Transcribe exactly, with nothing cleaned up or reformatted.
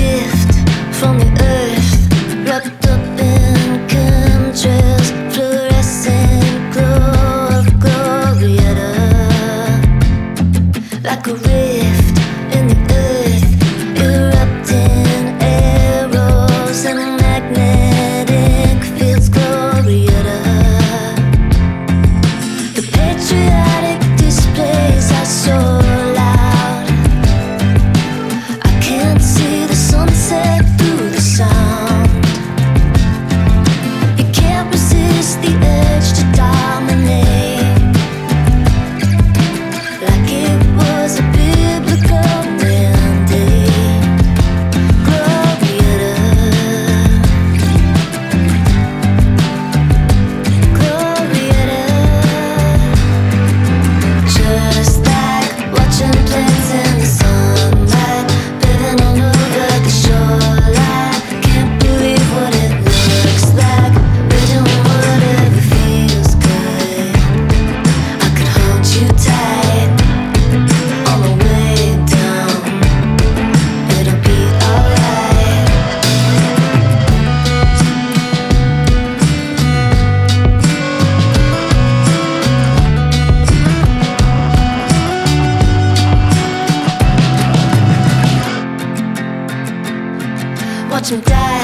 gift from the earth, wrapped up in chemtrails, fluorescent glow of Glorietta. Like a rift in the earth, erupting arrows and magnetic fields, Glorietta. The patriotic displays are so loud, I can't see the sunset through the sound. You can't resist the urge to dominate, like it was a biblical mandate. Glorietta, Glorietta. Just like watching planes in the sunlight, living all over the shoreline. Can't believe what it looks like. We're doing whatever feels good. I could hold you tight on the way down. It'll be alright. Watch him die.